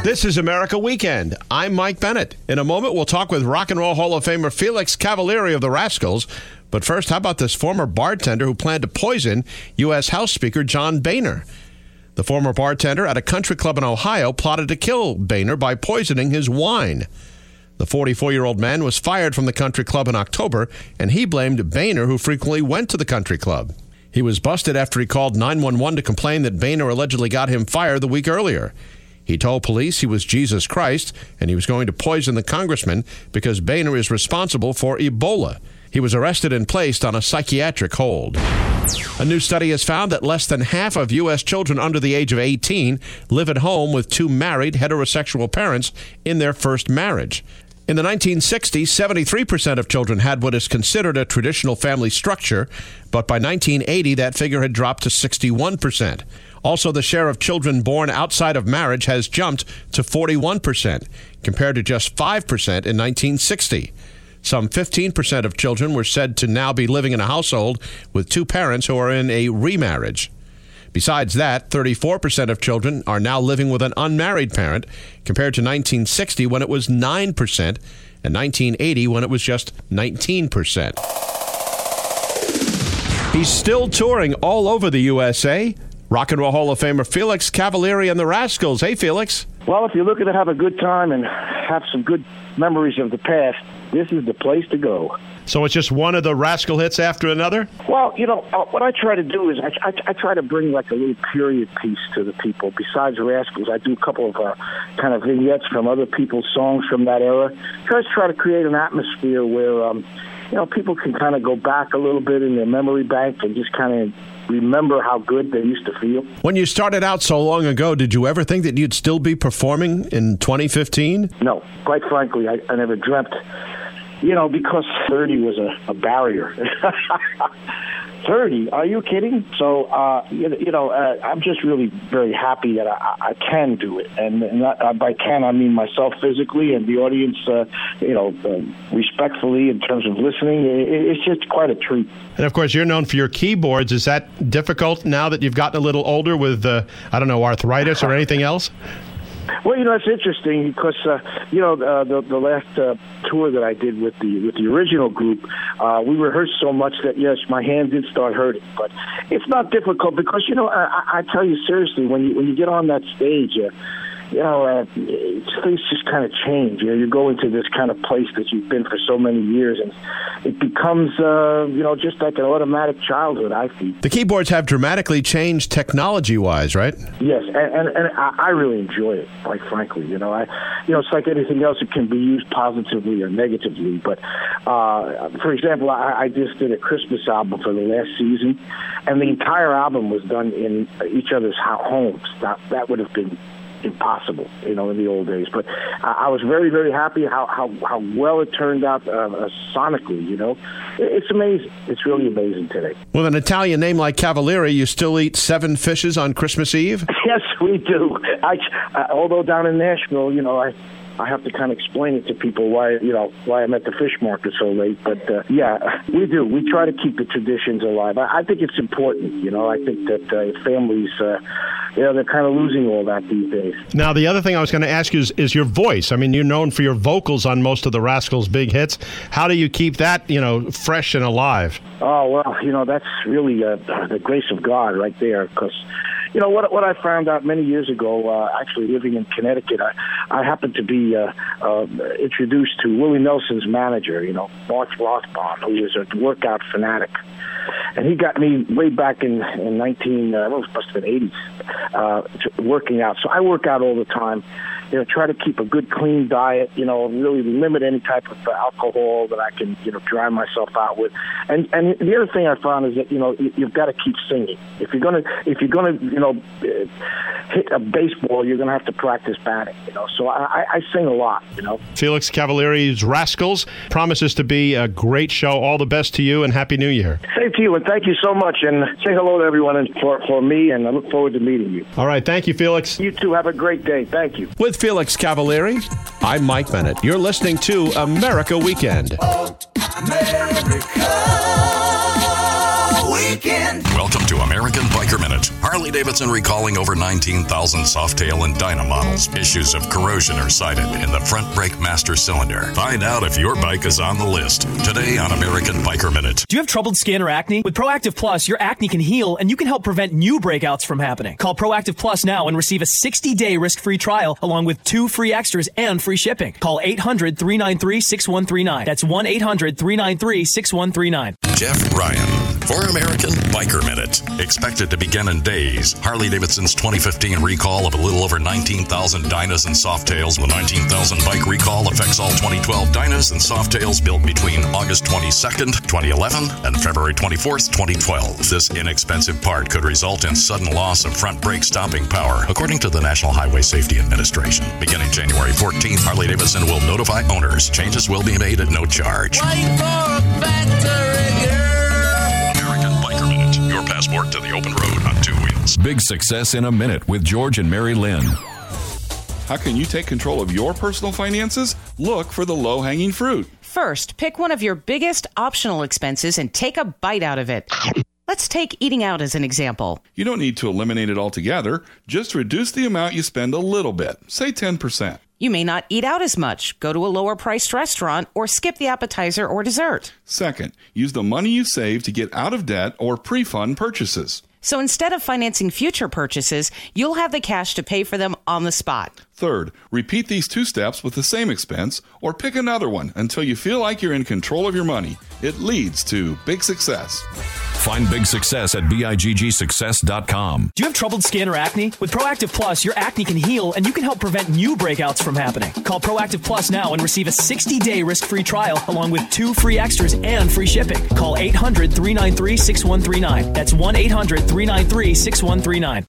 This is America Weekend. I'm Mike Bennett. In a moment, we'll talk with Rock and Roll Hall of Famer Felix Cavaliere of the Rascals. But first, how about this former bartender who planned to poison U.S. House Speaker John Boehner? The former bartender at a country club in Ohio plotted to kill Boehner by poisoning his wine. The 44-year-old man was fired from the country club in October, and he blamed Boehner, who frequently went to the country club. He was busted after he called 911 to complain that Boehner allegedly got him fired the week earlier. He told police he was Jesus Christ and he was going to poison the congressman because Boehner is responsible for Ebola. He was arrested and placed on a psychiatric hold. A new study has found that less than half of U.S. children under the age of 18 live at home with two married heterosexual parents in their first marriage. In the 1960s, 73% of children had what is considered a traditional family structure, but by 1980, that figure had dropped to 61%. Also, the share of children born outside of marriage has jumped to 41%, compared to just 5% in 1960. Some 15% of children were said to now be living in a household with two parents who are in a remarriage. Besides that, 34% of children are now living with an unmarried parent, compared to 1960 when it was 9% and 1980 when it was just 19%. He's still touring all over the USA. Rock and Roll Hall of Famer Felix Cavaliere and the Rascals. Hey, Felix. Well, if you're looking to have a good time and have some good memories of the past, this is the place to go. So it's just one of the Rascal hits after another? Well, you know, what I try to do is I try to bring like a little period piece to the people. Besides Rascals, I do a couple of kind of vignettes from other people's songs from that era. Try to create an atmosphere where, people can kind of go back a little bit in their memory bank and just kind of remember how good they used to feel. When you started out so long ago, did you ever think that you'd still be performing in 2015? No. Quite frankly, I never dreamt, because 30 was a barrier. 30? Are you kidding? So, I'm just really very happy that I can do it. And by can, I mean myself physically and the audience, respectfully in terms of listening. It's just quite a treat. And, of course, you're known for your keyboards. Is that difficult now that you've gotten a little older with, arthritis or anything else? Well, it's interesting because, the last tour that I did with the original group, we rehearsed so much that, yes, my hand did start hurting. But it's not difficult because, I tell you seriously, when you get on that stage, things just kind of change. You go into this kind of place that you've been for so many years, and it becomes, just like an automatic childhood, I feel. The keyboards have dramatically changed technology-wise, right? Yes, and I really enjoy it, quite frankly. It's like anything else. It can be used positively or negatively. But, for example, I just did a Christmas album for the last season, and the entire album was done in each other's homes. That would have been impossible, in the old days. But I was very, very happy how well it turned out sonically, It's amazing. It's really amazing today. With an Italian name like Cavaliere, you still eat 7 fishes on Christmas Eve? Yes, we do. Although down in Nashville, I have to kind of explain it to people why I'm at the fish market so late. But, yeah, we do. We try to keep the traditions alive. I think it's important, I think that families, they're kind of losing all that these days. Now, the other thing I was going to ask you is your voice. I mean, you're known for your vocals on most of the Rascals' big hits. How do you keep that, fresh and alive? Oh, well, that's really the grace of God right there, because what I found out many years ago, actually living in Connecticut, I happened to be introduced to Willie Nelson's manager, Mark Rothbard, who was a workout fanatic. And he got me way back in it must have been 80s, working out. So I work out all the time. Try to keep a good, clean diet, really limit any type of alcohol that I can, dry myself out with. And the other thing I found is that, you've got to keep singing. If you're gonna, hit a baseball, you're gonna have to practice batting, So I sing a lot, Felix Cavaliere's Rascals promises to be a great show. All the best to you and Happy New Year. Same to you, and thank you so much. And say hello to everyone for me, and I look forward to meeting you. All right, thank you, Felix. You too. Have a great day. Thank you. With Felix Cavaliere, I'm Mike Bennett. You're listening to America Weekend. Oh, America Weekend. Welcome to American Biker Minute. Harley-Davidson recalling over 19,000 Softail and Dyna models. Issues of corrosion are cited in the front brake master cylinder. Find out if your bike is on the list today on American Biker Minute. Do you have troubled skin or acne? With Proactive Plus, your acne can heal and you can help prevent new breakouts from happening. Call Proactive Plus now and receive a 60-day risk-free trial along with 2 free extras and free shipping. Call 800-393-6139. That's 1-800-393-6139. Jeff Ryan for American Biker Minute. Expected to begin in days. Harley-Davidson's 2015 recall of a little over 19,000 Dynas and Softails. The 19,000 bike recall affects all 2012 Dynas and Softails built between August 22nd, 2011 and February 24th, 2012. This inexpensive part could result in sudden loss of front brake stopping power, according to the National Highway Safety Administration. Beginning January 14th, Harley-Davidson will notify owners. Changes will be made at no charge. American Biker Minute, your passport to the open road on 2 wheels. Big Success in a Minute with George and Mary Lynn. How can you take control of your personal finances? Look for the low-hanging fruit. First, pick one of your biggest optional expenses and take a bite out of it. Let's take eating out as an example. You don't need to eliminate it altogether. Just reduce the amount you spend a little bit, say 10%. You may not eat out as much, go to a lower-priced restaurant, or skip the appetizer or dessert. Second, use the money you save to get out of debt or pre-fund purchases. So instead of financing future purchases, you'll have the cash to pay for them on the spot. Third, repeat these 2 steps with the same expense or pick another one until you feel like you're in control of your money. It leads to big success. Find Big Success at BIGGSuccess.com. Do you have troubled skin or acne? With Proactive Plus, your acne can heal and you can help prevent new breakouts from happening. Call Proactive Plus now and receive a 60-day risk-free trial along with 2 free extras and free shipping. Call 800-393-6139. That's 1-800-393-6139.